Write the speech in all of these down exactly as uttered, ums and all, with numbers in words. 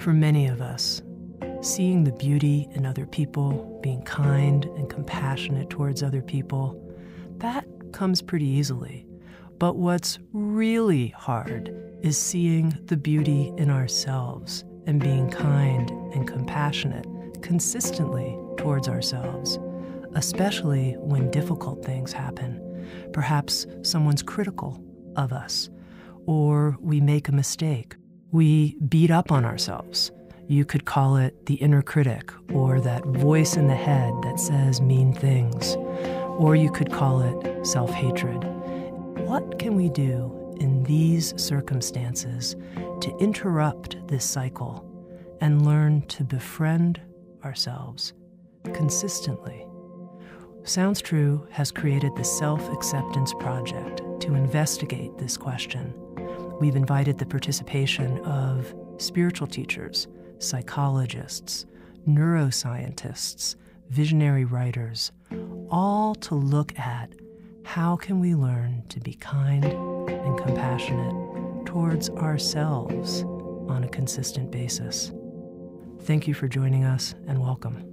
For many of us, seeing the beauty in other people, being kind and compassionate towards other people, that comes pretty easily. But what's really hard is seeing the beauty in ourselves and being kind and compassionate consistently towards ourselves, especially when difficult things happen. Perhaps someone's critical of us, or we make a mistake. We beat up on ourselves. You could call it the inner critic, or that voice in the head that says mean things, or you could call it self-hatred. What can we do in these circumstances to interrupt this cycle and learn to befriend ourselves consistently? Sounds True has created the Self-Acceptance Project to investigate this question. We've invited the participation of spiritual teachers, psychologists, neuroscientists, visionary writers, all to look at how can we learn to be kind and compassionate towards ourselves on a consistent basis. Thank you for joining us, and welcome.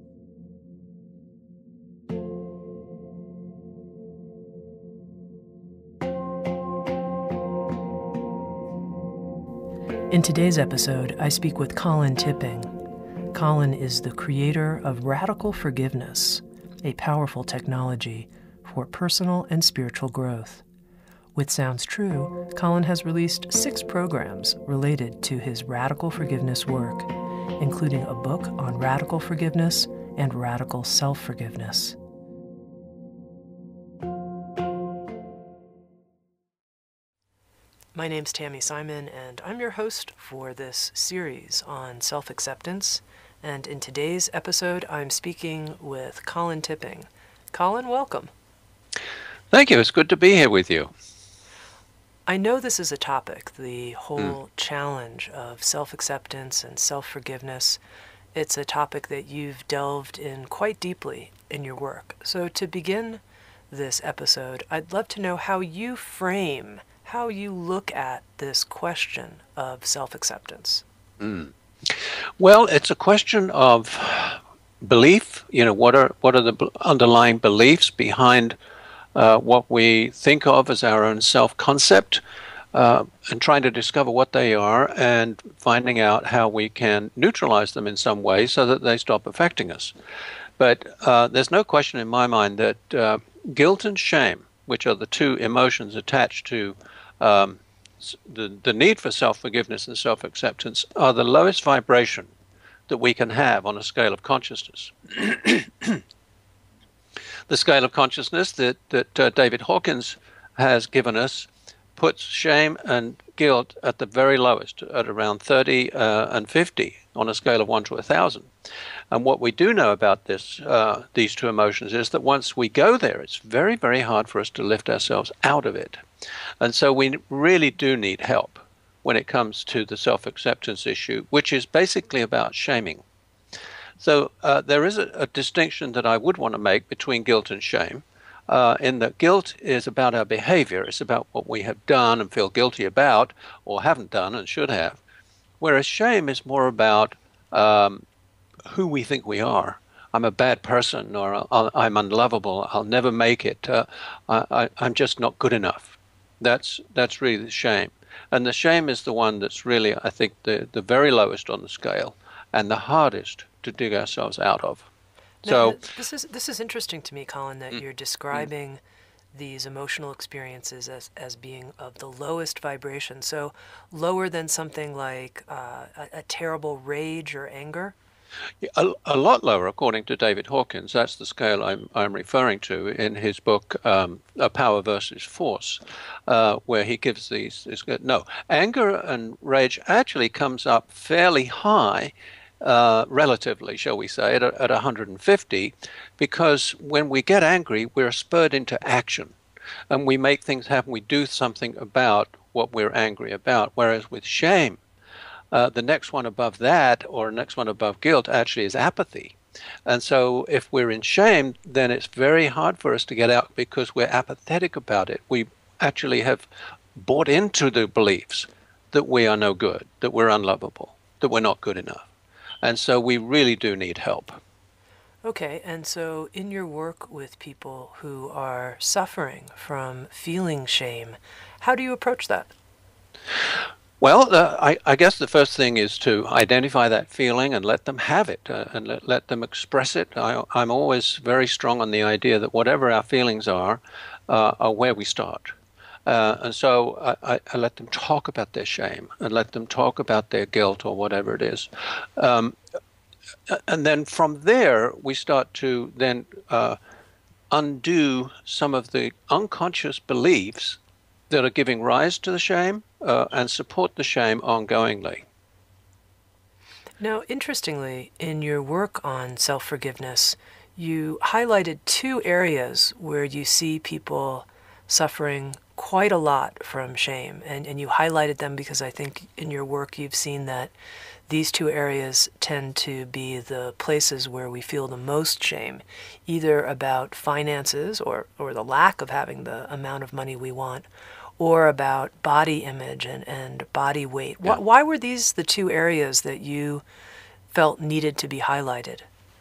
In today's episode, I speak with Colin Tipping. Colin is the creator of Radical Forgiveness, a powerful technology for personal and spiritual growth. With Sounds True, Colin has released six programs related to his Radical Forgiveness work, including a book on radical forgiveness and radical self-forgiveness. My name's Tammy Simon, and I'm your host for this series on self-acceptance. And in today's episode, I'm speaking with Colin Tipping. Colin, welcome. Thank you. It's good to be here with you. I know this is a topic, the whole mm. challenge of self-acceptance and self-forgiveness. It's a topic that you've delved in quite deeply in your work. So to begin this episode, I'd love to know how you frame how you look at this question of self-acceptance. Mm. Well, it's a question of belief. You know, what are what are the underlying beliefs behind uh, what we think of as our own self-concept, uh, and trying to discover what they are and finding out how we can neutralize them in some way so that they stop affecting us. But uh, there's no question in my mind that uh, guilt and shame, which are the two emotions attached to Um, the, the need for self-forgiveness and self-acceptance, are the lowest vibration that we can have on a scale of consciousness. The scale of consciousness that, that uh, David Hawkins has given us puts shame and guilt at the very lowest, at around thirty uh, and fifty on a scale of one to a thousand. And what we do know about this, uh, these two emotions is that once we go there, it's very, very hard for us to lift ourselves out of it. And so we really do need help when it comes to the self-acceptance issue, which is basically about shaming. So uh, there is a, a distinction that I would want to make between guilt and shame, uh, in that guilt is about our behavior. It's about what we have done and feel guilty about, or haven't done and should have, whereas shame is more about um, who we think we are. I'm a bad person, or I'll, I'm unlovable, I'll never make it, uh, I, I, I'm just not good enough. That's that's really the shame. And the shame is the one that's really, I think, the, the very lowest on the scale and the hardest to dig ourselves out of. Now, so this is this is interesting to me, Colin, that mm, you're describing mm. these emotional experiences as, as being of the lowest vibration. So lower than something like uh, a, a terrible rage or anger? A, a lot lower, according to David Hawkins. That's the scale I'm, I'm referring to in his book, um, A Power versus Force, uh, where he gives these, these. No, anger and rage actually comes up fairly high, uh, relatively, shall we say, at, at one hundred fifty, because when we get angry, we're spurred into action, and we make things happen. We do something about what we're angry about, whereas with shame, Uh, the next one above that, or next one above guilt, actually is apathy. And so if we're in shame, then it's very hard for us to get out because we're apathetic about it. We actually have bought into the beliefs that we are no good, that we're unlovable, that we're not good enough. And so we really do need help. Okay, and so in your work with people who are suffering from feeling shame, how do you approach that? Well, uh, I, I guess the first thing is to identify that feeling and let them have it, uh, and let, let them express it. I, I'm always very strong on the idea that whatever our feelings are, uh, are where we start. Uh, and so I, I, I let them talk about their shame and let them talk about their guilt or whatever it is. Um, and then from there, we start to then uh, undo some of the unconscious beliefs that are giving rise to the shame uh, and support the shame ongoingly. Now, interestingly, in your work on self-forgiveness, you highlighted two areas where you see people suffering quite a lot from shame. And, and you highlighted them because I think in your work you've seen that these two areas tend to be the places where we feel the most shame, either about finances or, or the lack of having the amount of money we want, or about body image and, and body weight. Yeah. Why, why were these the two areas that you felt needed to be highlighted?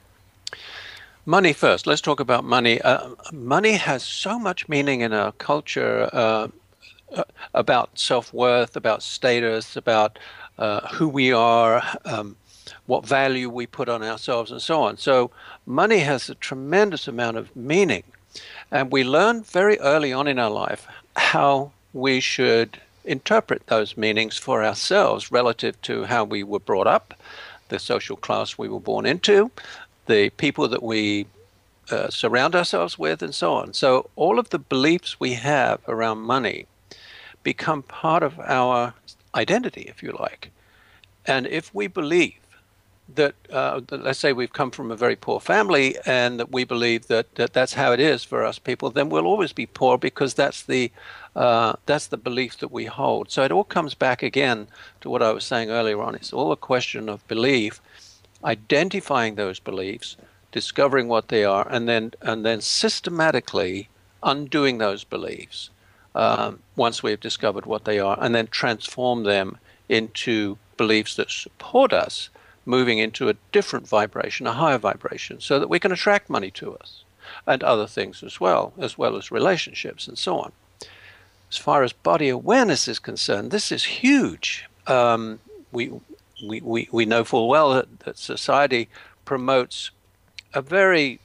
Money first. Let's talk about money. Uh, money has so much meaning in our culture uh, uh, about self-worth, about status, about uh, who we are, um, what value we put on ourselves, and so on. So money has a tremendous amount of meaning. And we learn very early on in our life how we should interpret those meanings for ourselves relative to how we were brought up, the social class we were born into, the people that we uh, surround ourselves with, and so on. So all of the beliefs we have around money become part of our identity, if you like. And if we believe that, uh, that, let's say we've come from a very poor family and that we believe that, that that's how it is for us people, then we'll always be poor because that's the, uh, that's the belief that we hold. So it all comes back again to what I was saying earlier on. It's all a question of belief, identifying those beliefs, discovering what they are, and then, and then systematically undoing those beliefs um, once we've discovered what they are, and then transform them into beliefs that support us, moving into a different vibration, a higher vibration, so that we can attract money to us and other things as well, as well as relationships and so on. As far as body awareness is concerned, this is huge. Um, we, we, we, we know full well that, that society promotes a very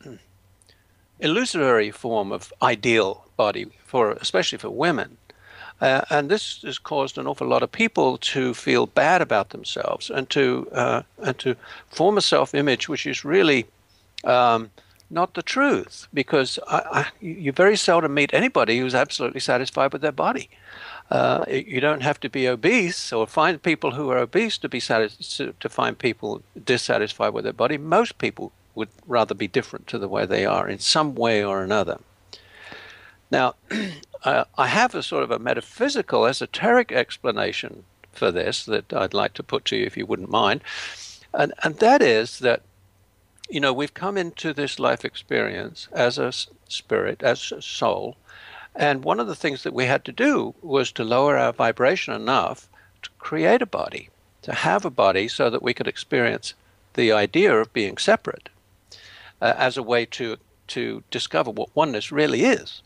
illusory form of ideal body, for especially for women. Uh, and this has caused an awful lot of people to feel bad about themselves and to uh, and to form a self-image which is really um, not the truth, because I, I, you very seldom meet anybody who's absolutely satisfied with their body. Uh, you don't have to be obese or find people who are obese to be satis- to find people dissatisfied with their body. Most people would rather be different to the way they are in some way or another. Now, uh, I have a sort of a metaphysical, esoteric explanation for this that I'd like to put to you if you wouldn't mind. And, and that is that, you know, we've come into this life experience as a spirit, as a soul. And one of the things that we had to do was to lower our vibration enough to create a body, to have a body so that we could experience the idea of being separate uh, as a way to, to discover what oneness really is.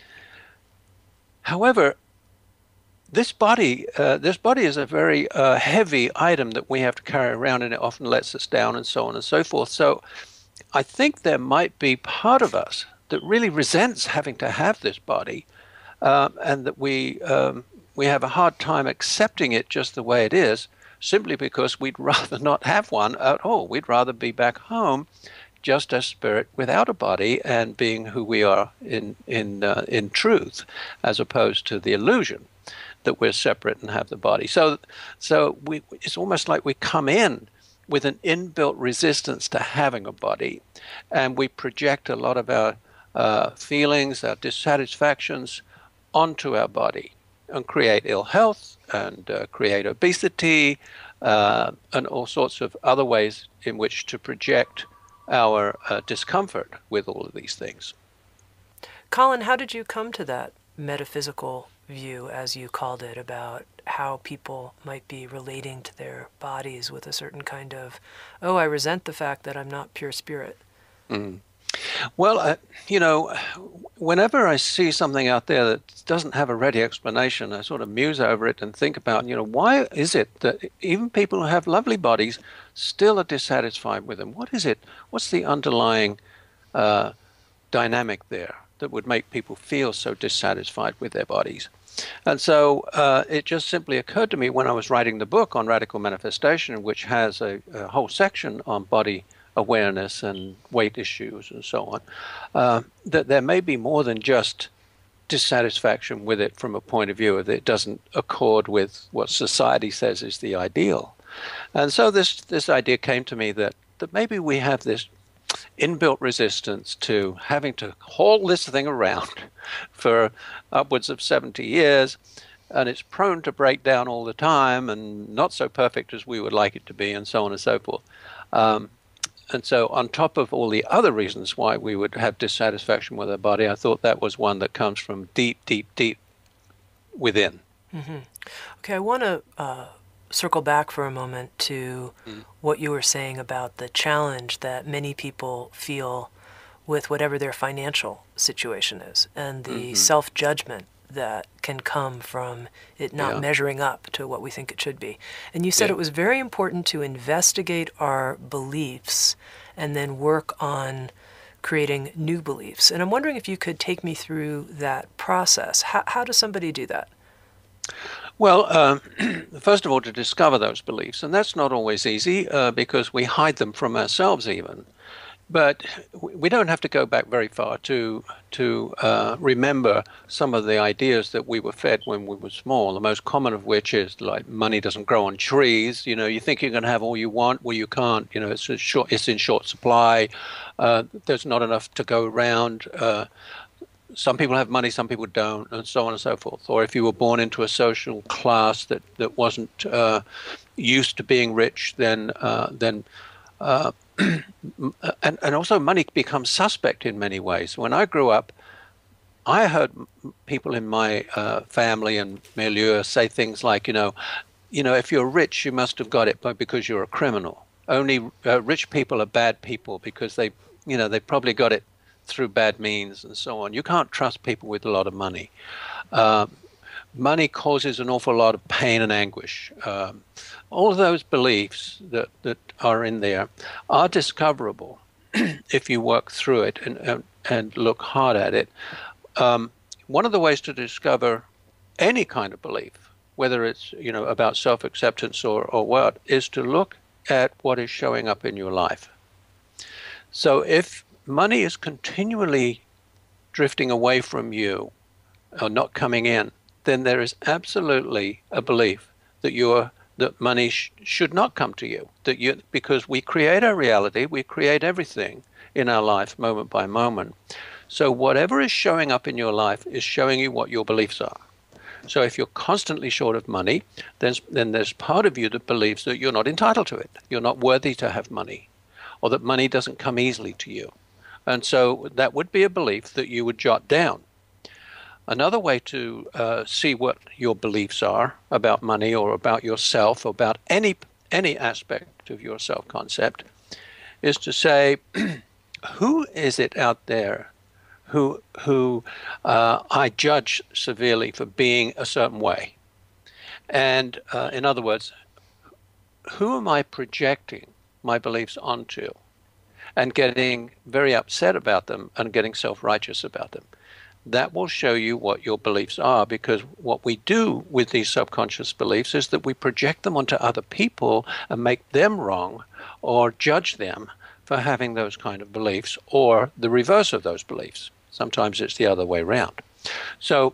However, this body, uh, this body is a very uh, heavy item that we have to carry around, and it often lets us down, and so on and so forth. So I think there might be part of us that really resents having to have this body, um, and that we um, we have a hard time accepting it just the way it is, simply because we'd rather not have one at all. We'd rather be back home, just as spirit without a body and being who we are in in uh, in truth, as opposed to the illusion that we're separate and have the body. So, so we, it's almost like we come in with an inbuilt resistance to having a body, and we project a lot of our uh, feelings, our dissatisfactions onto our body, and create ill health and uh, create obesity uh, and all sorts of other ways in which to project our uh, discomfort with all of these things. Colin, how did you come to that metaphysical view, as you called it, about how people might be relating to their bodies with a certain kind of, oh, I resent the fact that I'm not pure spirit. Mm. Well, uh, you know, whenever I see something out there that doesn't have a ready explanation, I sort of muse over it and think about, you know, why is it that even people who have lovely bodies still are dissatisfied with them? What is it? What's the underlying uh, dynamic there that would make people feel so dissatisfied with their bodies? And so uh, it just simply occurred to me when I was writing the book on radical manifestation, which has a, a whole section on body awareness and weight issues and so on, uh, that there may be more than just dissatisfaction with it from a point of view that it doesn't accord with what society says is the ideal. And so this this idea came to me that, that maybe we have this inbuilt resistance to having to haul this thing around for upwards of seventy years, and it's prone to break down all the time and not so perfect as we would like it to be, and so on and so forth. Um, And so on top of all the other reasons why we would have dissatisfaction with our body, I thought that was one that comes from deep, deep, deep within. Mm-hmm. Okay, I want to uh, circle back for a moment to mm. what you were saying about the challenge that many people feel with whatever their financial situation is, and the mm-hmm. self-judgment that can come from it not yeah. measuring up to what we think it should be. And you said yeah. it was very important to investigate our beliefs and then work on creating new beliefs. And I'm wondering if you could take me through that process. How, how does somebody do that? Well, um, first of all, to discover those beliefs. And that's not always easy uh, because we hide them from ourselves even. But we don't have to go back very far to to uh, remember some of the ideas that we were fed when we were small. The most common of which is like money doesn't grow on trees. You know, you think you're going to have all you want, well, you can't. You know, it's a short, it's in short supply. Uh, there's not enough to go around. Uh, some people have money, some people don't, and so on and so forth. Or if you were born into a social class that that wasn't uh, used to being rich, then uh, then. Uh, and, and also money becomes suspect in many ways. When I grew up, I heard people in my uh, family and milieu say things like, you know, you know, if you're rich, you must have got it because you're a criminal. Only uh, rich people are bad people because they, you know, they probably got it through bad means and so on. You can't trust people with a lot of money. Uh, money causes an awful lot of pain and anguish. Um, all of those beliefs that, that are in there are discoverable if you work through it and, and, and look hard at it. Um, one of the ways to discover any kind of belief, whether it's, you know, about self-acceptance or, or what, is to look at what is showing up in your life. So if money is continually drifting away from you or not coming in, then there is absolutely a belief that you're that money sh- should not come to you. That you, because we create our reality, we create everything in our life moment by moment. So whatever is showing up in your life is showing you what your beliefs are. So if you're constantly short of money, then then there's part of you that believes that you're not entitled to it. You're not worthy to have money, or that money doesn't come easily to you. And so that would be a belief that you would jot down. Another way to uh, see what your beliefs are about money or about yourself, or about any any aspect of your self-concept, is to say, who is it out there who who uh, I judge severely for being a certain way? And uh, in other words, who am I projecting my beliefs onto and getting very upset about them and getting self-righteous about them? That will show you what your beliefs are, because what we do with these subconscious beliefs is that we project them onto other people and make them wrong or judge them for having those kind of beliefs, or the reverse of those beliefs. Sometimes it's the other way around. So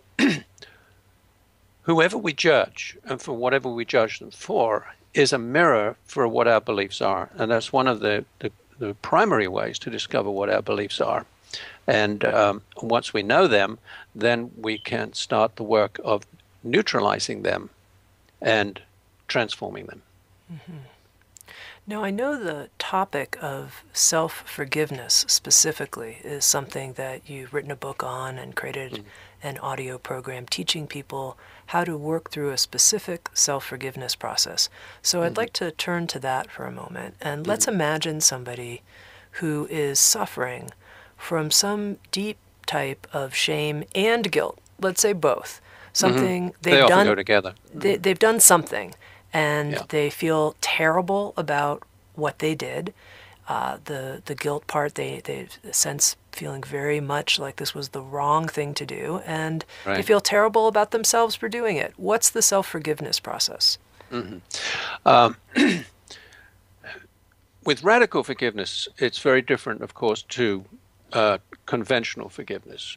whoever we judge, and for whatever we judge them for, is a mirror for what our beliefs are. And that's one of the, the, the primary ways to discover what our beliefs are. And um, once we know them, then we can start the work of neutralizing them and transforming them. Mm-hmm. Now, I know the topic of self-forgiveness specifically is something that you've written a book on and created mm. an audio program teaching people how to work through a specific self-forgiveness process. So I'd mm-hmm. like to turn to that for a moment. And mm-hmm. let's imagine somebody who is suffering from some deep type of shame and guilt. Let's say both. Something mm-hmm. they've they often done. go together. They, they've done something. And yeah. they feel terrible about what they did. Uh, the the guilt part, they, they sense feeling very much like this was the wrong thing to do, and right. they feel terrible about themselves for doing it. What's the self-forgiveness process? Mm-hmm. Um, with radical forgiveness, it's very different, of course, to uh, conventional forgiveness.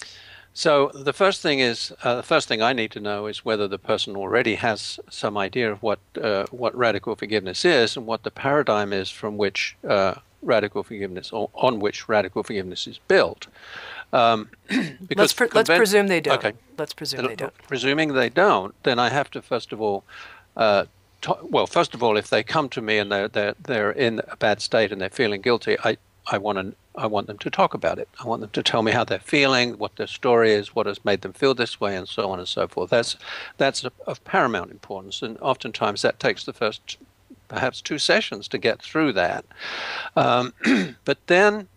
So the first thing is, uh, the first thing I need to know is whether the person already has some idea of what uh, what radical forgiveness is and what the paradigm is from which uh, radical forgiveness, or on which radical forgiveness is built. Um, because let's, pre- let's presume they don't. Okay. Let's presume they don't. Presuming they don't, then I have to first of all, uh, to- well, first of all, if they come to me and they're they're they're in a bad state and they're feeling guilty, I I want to. I want them to talk about it. I want them to tell me how they're feeling, what their story is, what has made them feel this way, and so on and so forth. That's that's of, of paramount importance, and oftentimes that takes the first, perhaps two sessions to get through that. Um, but then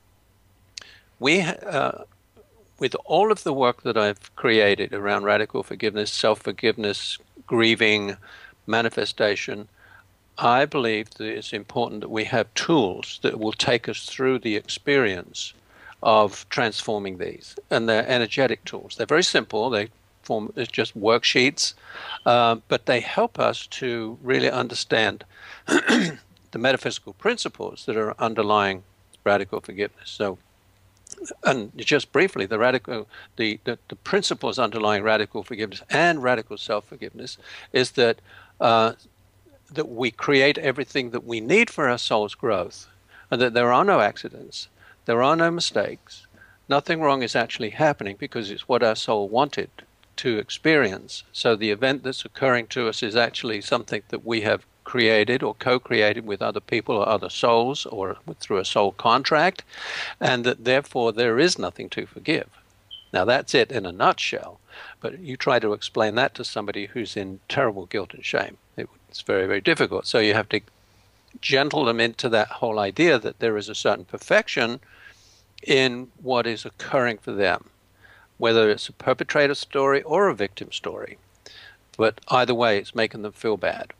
we, uh, with all of the work that I've created around radical forgiveness, self-forgiveness, grieving, manifestation, I believe that it's important that we have tools that will take us through the experience of transforming these. And they're energetic tools. They're very simple. They form it's just worksheets, uh, but they help us to really understand the metaphysical principles that are underlying radical forgiveness. So, and just briefly, the radical, the, the, the principles underlying radical forgiveness and radical self-forgiveness is that uh, that we create everything that we need for our soul's growth, and that there are no accidents, there are no mistakes. Nothing wrong is actually happening because it's what our soul wanted to experience. So the event that's occurring to us is actually something that we have created or co-created with other people or other souls or through a soul contract, and that therefore there is nothing to forgive. Now that's it in a nutshell, but you try to explain that to somebody who's in terrible guilt and shame. It, it's very, very difficult. So you have to gentle them into that whole idea that there is a certain perfection in what is occurring for them, whether it's a perpetrator story or a victim story. But either way, it's making them feel bad.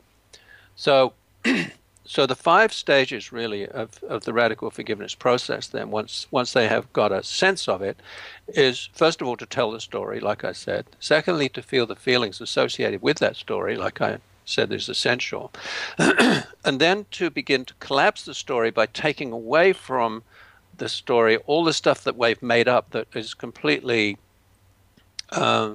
So so the five stages really of, of the radical forgiveness process then, once once they have got a sense of it, is first of all to tell the story, like I said. Secondly, to feel the feelings associated with that story, like I said is essential. And then to begin to collapse the story by taking away from the story all the stuff that we've made up that is completely uh,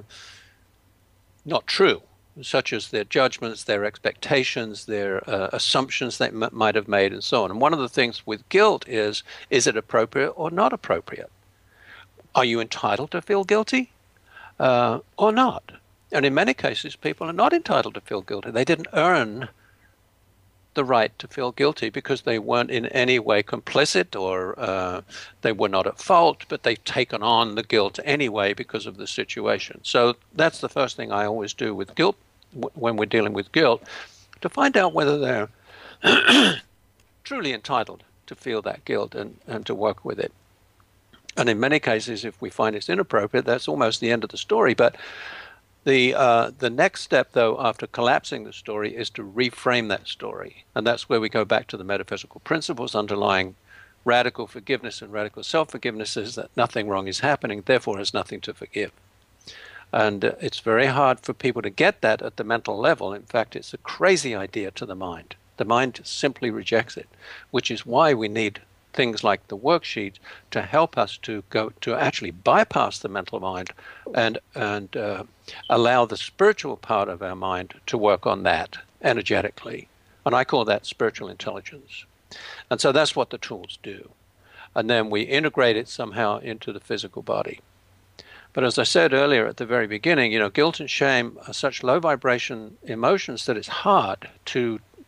not true, such as their judgments, their expectations, their uh, assumptions they m- might have made, and so on. And one of the things with guilt is, is it appropriate or not appropriate? Are you entitled to feel guilty uh, or not? And in many cases, people are not entitled to feel guilty. They didn't earn the right to feel guilty because they weren't in any way complicit or uh, they were not at fault, but they've taken on the guilt anyway because of the situation. So that's the first thing I always do with guilt, w- when we're dealing with guilt, to find out whether they're truly entitled to feel that guilt and, and to work with it. And in many cases, if we find it's inappropriate, that's almost the end of the story. But The uh, the next step, though, after collapsing the story, is to reframe that story. And that's where we go back to the metaphysical principles underlying radical forgiveness and radical self-forgiveness, is that nothing wrong is happening, therefore has nothing to forgive. And uh, it's very hard for people to get that at the mental level. In fact, it's a crazy idea to the mind. The mind simply rejects it, which is why we need things like the worksheet to help us to go to actually bypass the mental mind and and uh, allow the spiritual part of our mind to work on that energetically. And I call that spiritual intelligence. And so that's what the tools do. And then we integrate it somehow into the physical body. But as I said earlier at the very beginning, you know, guilt and shame are such low vibration emotions that it's hard to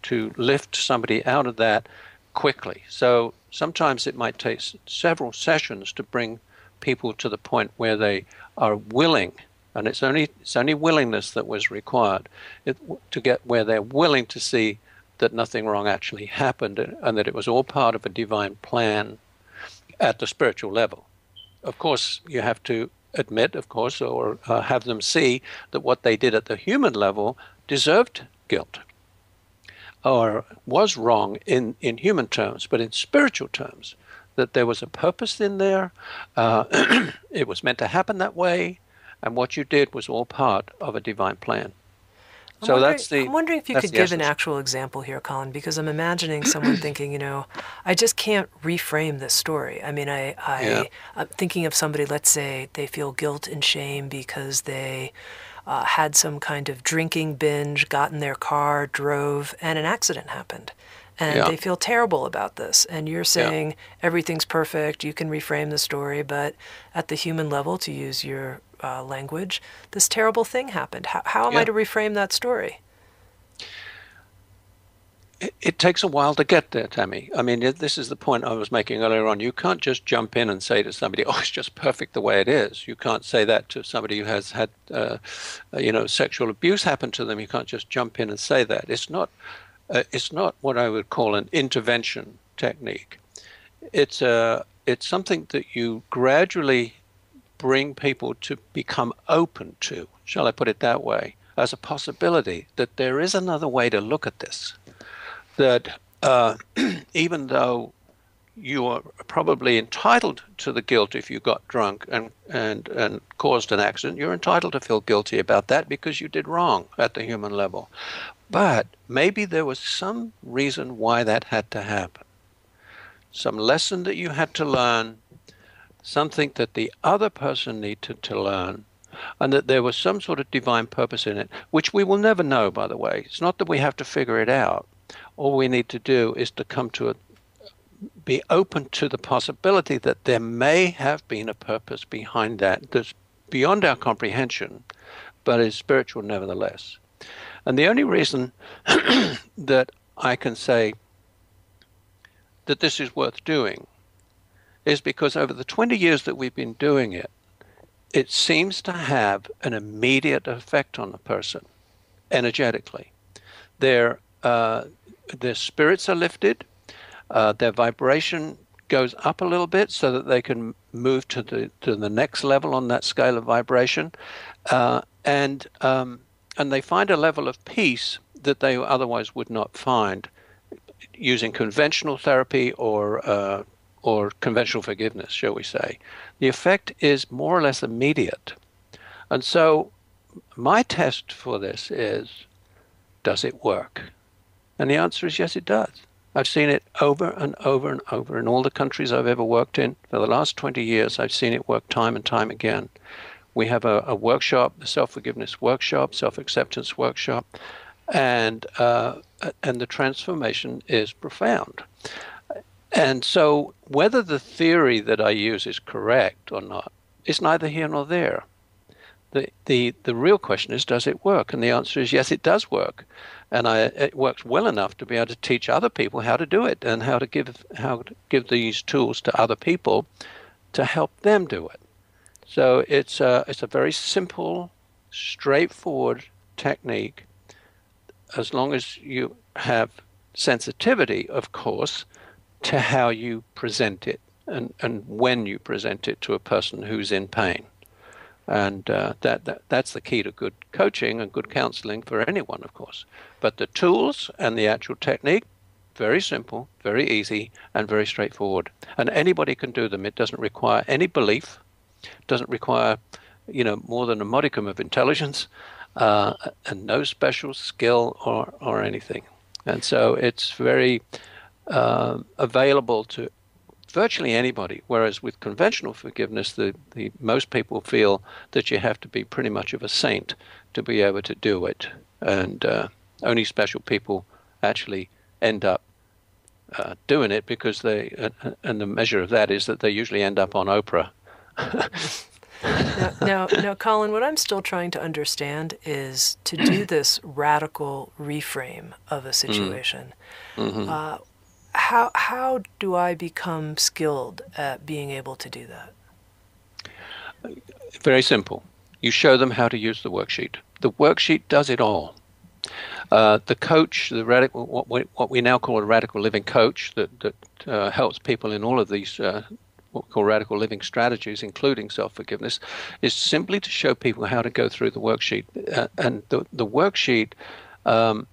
to lift somebody out of that quickly. So sometimes it might take several sessions to bring people to the point where they are willing, and it's only it's only willingness that was required it, to get where they're willing to see that nothing wrong actually happened and that it was all part of a divine plan at the spiritual level. Of course, you have to admit, of course, or uh, have them see that what they did at the human level deserved guilt or was wrong in, in human terms, but in spiritual terms, that there was a purpose in there. Uh, it was meant to happen that way, and what you did was all part of a divine plan. I'm so wondering, that's the. I'm wondering if you could give essence. An actual example here, Colin, because I'm imagining someone thinking, you know, I just can't reframe this story. I mean, I, I, yeah. I'm thinking of somebody, let's say they feel guilt and shame because they uh, had some kind of drinking binge, got in their car, drove, and an accident happened. And yeah. they feel terrible about this. And you're saying yeah. everything's perfect, you can reframe the story, but at the human level, to use your uh, language, this terrible thing happened. How, how am yeah. I to reframe that story? It, it takes a while to get there, Tammy. I mean, it, this is the point I was making earlier on. You can't just jump in and say to somebody, oh, it's just perfect the way it is. You can't say that to somebody who has had, uh, you know, sexual abuse happen to them. You can't just jump in and say that. It's not... Uh, it's not what I would call an intervention technique. It's a, it's something that you gradually bring people to become open to, shall I put it that way, as a possibility that there is another way to look at this. That uh, even though you are probably entitled to the guilt if you got drunk and, and, and caused an accident, you're entitled to feel guilty about that because you did wrong at the human level. But maybe there was some reason why that had to happen. Some lesson that you had to learn, something that the other person needed to learn, and that there was some sort of divine purpose in it, which we will never know, by the way. It's not that we have to figure it out. All we need to do is to come to a, be open to the possibility that there may have been a purpose behind that that's beyond our comprehension, but is spiritual nevertheless. And the only reason that I can say that this is worth doing is because over the twenty years that we've been doing it, it seems to have an immediate effect on the person, energetically. Their, uh, their spirits are lifted, uh, their vibration goes up a little bit so that they can move to the, to the next level on that scale of vibration, uh, and... Um, And they find a level of peace that they otherwise would not find using conventional therapy or uh, or conventional forgiveness, shall we say. The effect is more or less immediate. And so my test for this is, does it work? And the answer is yes, it does. I've seen it over and over and over in all the countries I've ever worked in. For the last twenty years, I've seen it work time and time again. We have a, a workshop, the self-forgiveness workshop, self-acceptance workshop, and uh, and the transformation is profound. And so whether the theory that I use is correct or not is neither here nor there. The, the, the real question is, does it work? And the answer is yes, it does work. And I, it works well enough to be able to teach other people how to do it and how to give, how to give these tools to other people to help them do it. So it's a, it's a very simple, straightforward technique, as long as you have sensitivity, of course, to how you present it and, and when you present it to a person who's in pain. And uh, that, that that's the key to good coaching and good counseling for anyone, of course. But the tools and the actual technique, very simple, very easy, and very straightforward. And anybody can do them. It doesn't require any belief. Doesn't require, you know, more than a modicum of intelligence, uh, and no special skill or, or anything. And so it's very uh, available to virtually anybody, whereas with conventional forgiveness, the, the most people feel that you have to be pretty much of a saint to be able to do it. And uh, only special people actually end up uh, doing it because they, uh, and the measure of that is that they usually end up on Oprah. Now, now, now, Colin, what I'm still trying to understand is to do this radical reframe of a situation. Mm-hmm. Uh, how how do I become skilled at being able to do that? Very simple. You show them how to use the worksheet. The worksheet does it all. Uh, the coach, the radical, what we, what we now call a radical living coach, that that uh, helps people in all of these uh, what we call radical living strategies, including self-forgiveness, is simply to show people how to go through the worksheet. Uh, and the the worksheet um,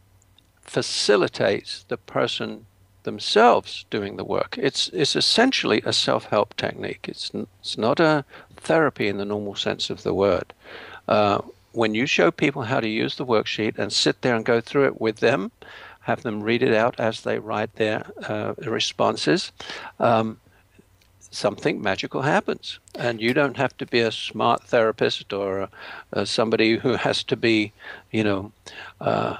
facilitates the person themselves doing the work. It's it's essentially a self-help technique. It's it's not a therapy in the normal sense of the word. Uh, when you show people how to use the worksheet and sit there and go through it with them, have them read it out as they write their uh, responses, um, something magical happens. And you don't have to be a smart therapist or uh, somebody who has to be, you know, uh,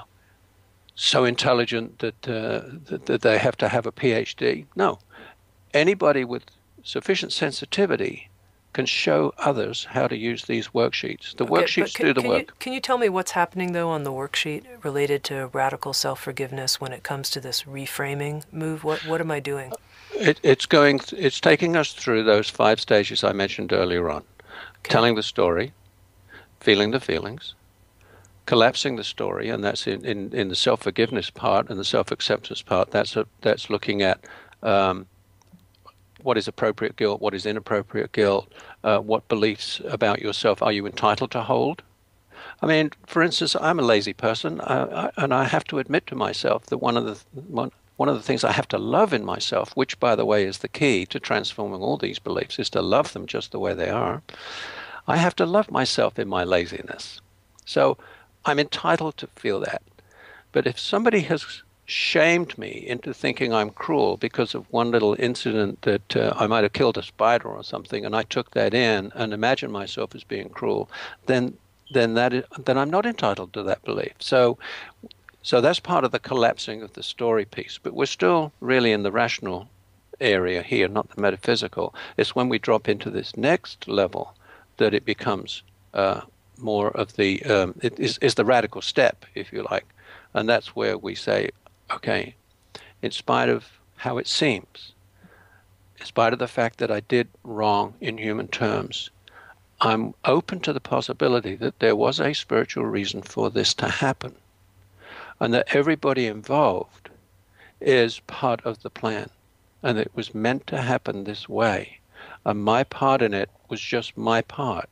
so intelligent that, uh, that that they have to have a P H D. No, anybody with sufficient sensitivity can show others how to use these worksheets. The Okay, worksheets can, do the can work. You, can you tell me what's happening, though, on the worksheet related to radical self-forgiveness when it comes to this reframing move? What what am I doing? It, it's going. It's taking us through those five stages I mentioned earlier on. Okay. Telling the story, feeling the feelings, collapsing the story, and that's in, in, in the self-forgiveness part and the self-acceptance part. That's a, that's looking at um, what is appropriate guilt, what is inappropriate guilt, uh, what beliefs about yourself are you entitled to hold. I mean, for instance, I'm a lazy person, uh, I, and I have to admit to myself that one of the one, one of the things I have to love in myself, which, by the way, is the key to transforming all these beliefs, is to love them just the way they are. I have to love myself in my laziness. So I'm entitled to feel that. But if somebody has shamed me into thinking I'm cruel because of one little incident that uh, I might have killed a spider or something, and I took that in and imagined myself as being cruel, then then that is, then I'm not entitled to that belief. So so that's part of the collapsing of the story piece. But we're still really in the rational area here, not the metaphysical. It's when we drop into this next level that it becomes uh, more of the um, it is, is the radical step, if you like, and that's where we say, okay, in spite of how it seems, in spite of the fact that I did wrong in human terms, I'm open to the possibility that there was a spiritual reason for this to happen, and that everybody involved is part of the plan, and it was meant to happen this way, and my part in it was just my part.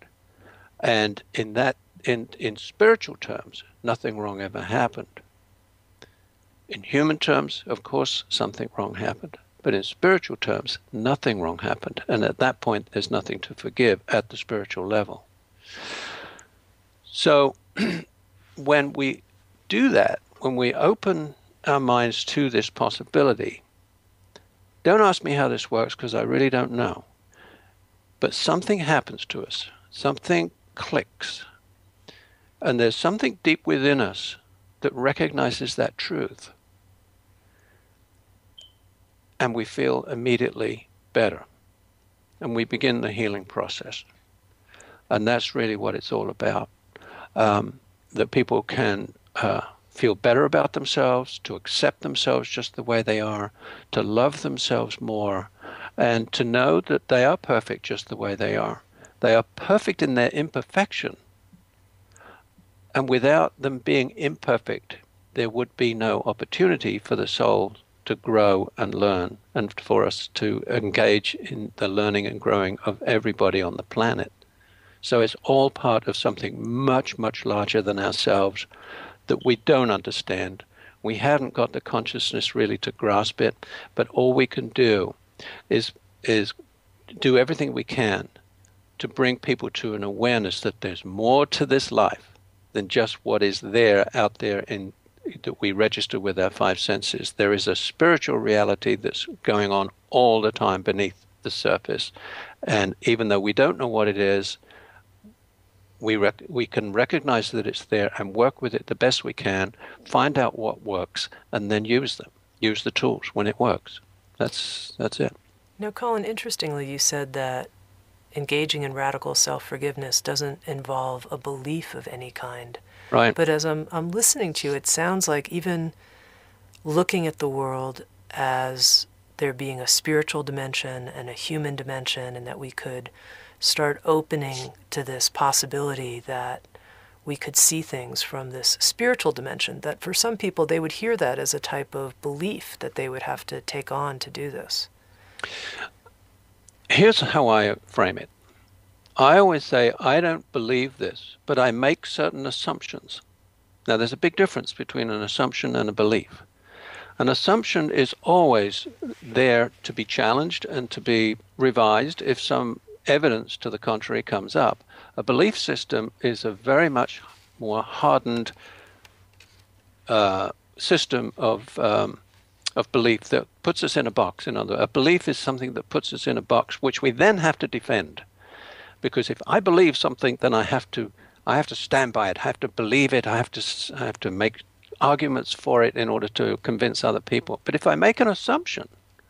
And in that, in, in spiritual terms, nothing wrong ever happened. In human terms, of course, something wrong happened. But in spiritual terms, nothing wrong happened. And at that point, there's nothing to forgive at the spiritual level. So when we do that, when we open our minds to this possibility, don't ask me how this works, because I really don't know. But something happens to us. Something clicks. And there's something deep within us that recognizes that truth. And we feel immediately better. And we begin the healing process. And that's really what it's all about. Um, that people can uh, feel better about themselves, to accept themselves just the way they are, to love themselves more, and to know that they are perfect just the way they are. They are perfect in their imperfection. And without them being imperfect, there would be no opportunity for the soul to grow and learn, and for us to engage in the learning and growing of everybody on the planet. So it's all part of something much, much larger than ourselves that we don't understand. We haven't got the consciousness really to grasp it, but all we can do is is do everything we can to bring people to an awareness that there's more to this life than just what is there out there in that we register with our five senses. There is a spiritual reality that's going on all the time beneath the surface. And even though we don't know what it is, we rec- we can recognize that it's there and work with it the best we can, find out what works, and then use them. Use the tools when it works. That's that's it. Now, Colin, interestingly, you said that engaging in radical self-forgiveness doesn't involve a belief of any kind. Right. But as I'm, I'm listening to you, it sounds like even looking at the world as there being a spiritual dimension and a human dimension, and that we could start opening to this possibility that we could see things from this spiritual dimension, that for some people they would hear that as a type of belief that they would have to take on to do this. Here's how I frame it. I always say, I don't believe this, but I make certain assumptions. Now, there's a big difference between an assumption and a belief. An assumption is always there to be challenged and to be revised if some evidence to the contrary comes up. A belief system is a very much more hardened uh, system of um, of belief that puts us in a box. In other words, a belief is something that puts us in a box which we then have to defend. Because if I believe something, then I have to I have to stand by it. I have to believe it. I have to I have to make arguments for it in order to convince other people. But if I make an assumption,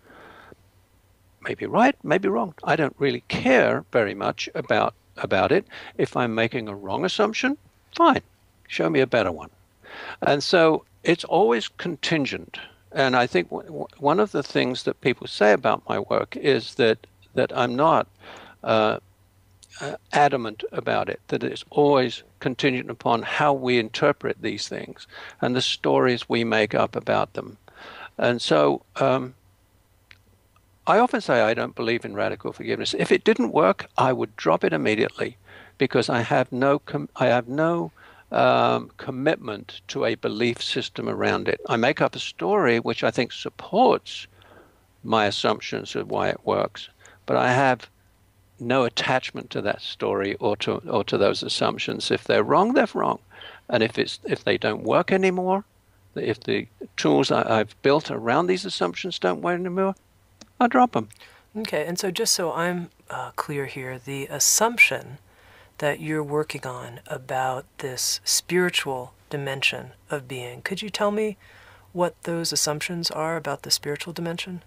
maybe right, maybe wrong, I don't really care very much about about it. If I'm making a wrong assumption, fine, show me a better one. And so it's always contingent. And I think w one of the things that people say about my work is that that I'm not uh, uh, adamant about it, that it's always contingent upon how we interpret these things and the stories we make up about them. And so um, I often say I don't believe in radical forgiveness. If it didn't work, I would drop it immediately, because I have no com I have no um, commitment to a belief system around it. I make up a story which I think supports my assumptions of why it works, but I have no attachment to that story or to or to those assumptions. If they're wrong, they're wrong, and if it's if they don't work anymore, if the tools I, I've built around these assumptions don't work anymore, I'll drop them. Okay, and so just so I'm uh, clear here, the assumption that you're working on about this spiritual dimension of being, could you tell me what those assumptions are about the spiritual dimension?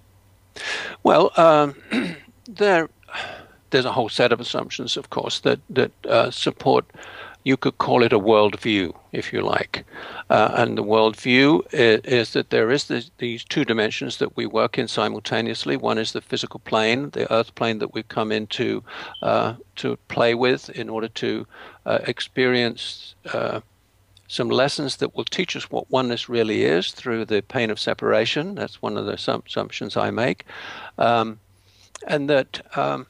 Well, um, there, there's a whole set of assumptions, of course, that, that uh, support, you could call it a worldview, if you like. Uh, and the worldview is, is that there is this, these two dimensions that we work in simultaneously. One is the physical plane, the earth plane that we've come into uh, to play with in order to uh, experience uh, some lessons that will teach us what oneness really is through the pain of separation. That's one of the assumptions I make. Um, and that um,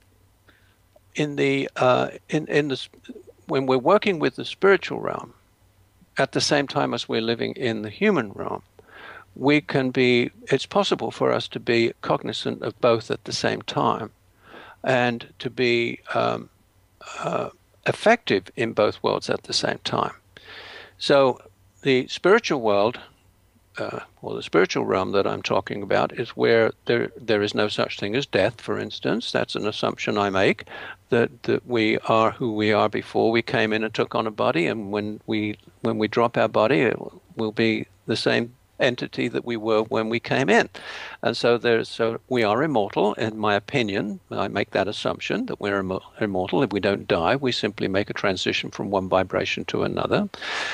in the uh, in in the when we're working with the spiritual realm, at the same time as we're living in the human realm, we can be, it's possible for us to be cognizant of both at the same time and to be um, uh, effective in both worlds at the same time. So the spiritual world, uh, or the spiritual realm that I'm talking about, is where there there is no such thing as death, for instance. That's an assumption I make, that that we are who we are before we came in and took on a body, and when we when we drop our body, it will be the same entity that we were when we came in. And so there's so we are immortal, in my opinion. I make that assumption that we're Im immortal. If we don't die, we simply make a transition from one vibration to another.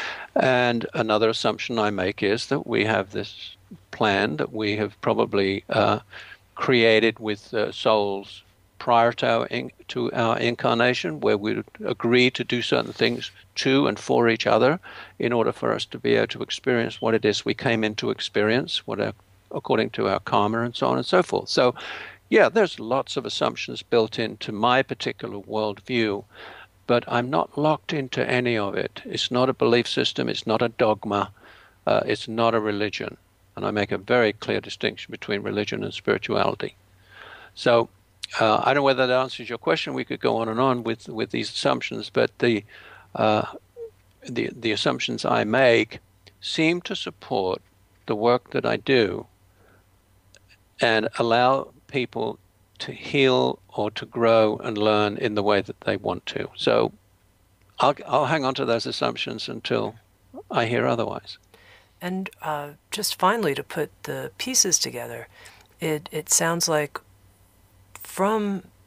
And another assumption I make is that we have this plan that we have probably uh, created with uh, souls prior to our, in, to our incarnation, where we would agree to do certain things to and for each other in order for us to be able to experience what it is we came in to experience, what our, according to our karma and so on and so forth. So, yeah, there's lots of assumptions built into my particular worldview, but I'm not locked into any of it. It's not a belief system. It's not a dogma. Uh, it's not a religion. And I make a very clear distinction between religion and spirituality. So uh, I don't know whether that answers your question. We could go on and on with, with these assumptions, but the, uh, the, the assumptions I make seem to support the work that I do and allow people to heal or to grow and learn in the way that they want to. So I'll, I'll hang on to those assumptions until I hear otherwise. And uh, just finally, to put the pieces together, it, it sounds like from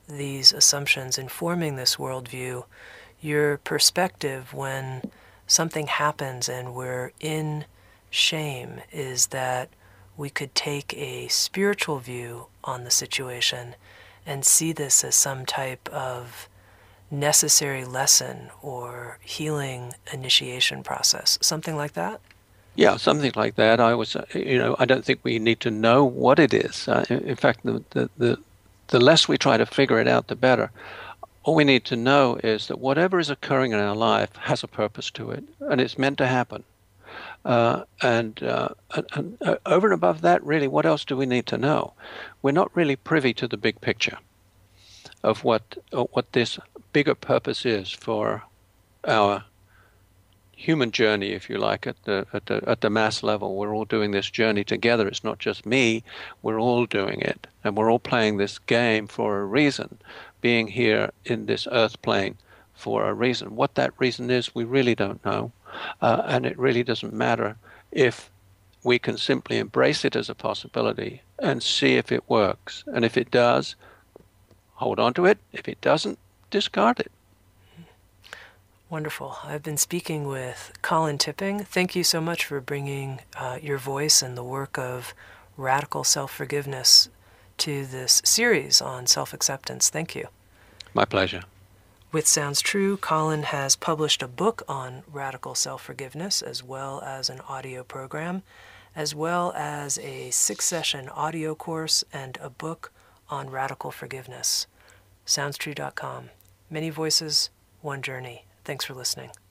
these assumptions informing this worldview, your perspective when something happens and we're in shame is that we could take a spiritual view on the situation and see this as some type of necessary lesson or healing initiation process, something like that? Yeah, something like that. I was, uh, you know, I don't think we need to know what it is. Uh, in, in fact, the, the the the less we try to figure it out, the better. All we need to know is that whatever is occurring in our life has a purpose to it, and it's meant to happen. Uh, and, uh, and, and uh, over and above that, really, what else do we need to know? We're not really privy to the big picture of what uh, what this bigger purpose is for our human journey, if you like, at the at the at the mass level. We're all doing this journey together. It's not just me. We're all doing it, and we're all playing this game for a reason, being here in this earth plane for a reason. What that reason is, we really don't know, uh, and it really doesn't matter if we can simply embrace it as a possibility and see if it works. And if it does, hold on to it. If it doesn't, discard it. Wonderful. I've been speaking with Colin Tipping. Thank you so much for bringing uh, your voice and the work of radical self-forgiveness to this series on self-acceptance. Thank you. My pleasure. With Sounds True, Colin has published a book on radical self-forgiveness, as well as an audio program, as well as a six-session audio course and a book on radical forgiveness. sounds true dot com. Many voices, one journey. Thanks for listening.